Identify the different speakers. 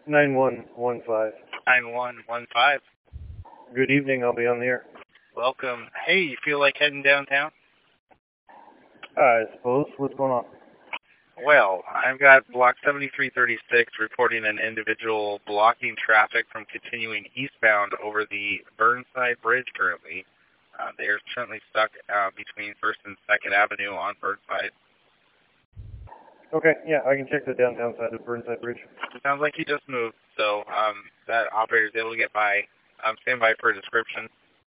Speaker 1: 9115.
Speaker 2: 9115.
Speaker 1: Good evening, I'll be on the air.
Speaker 2: Welcome. Hey, you feel like heading downtown?
Speaker 1: I suppose. What's going on?
Speaker 2: Well, I've got Block 7336 reporting an individual blocking traffic from continuing eastbound over the Burnside Bridge currently. They are currently stuck between 1st and 2nd Avenue on Burnside.
Speaker 1: Okay, yeah, I can check the downtown side of Burnside Bridge.
Speaker 2: It sounds like he just moved, so that operator is able to get by. Stand by for a description.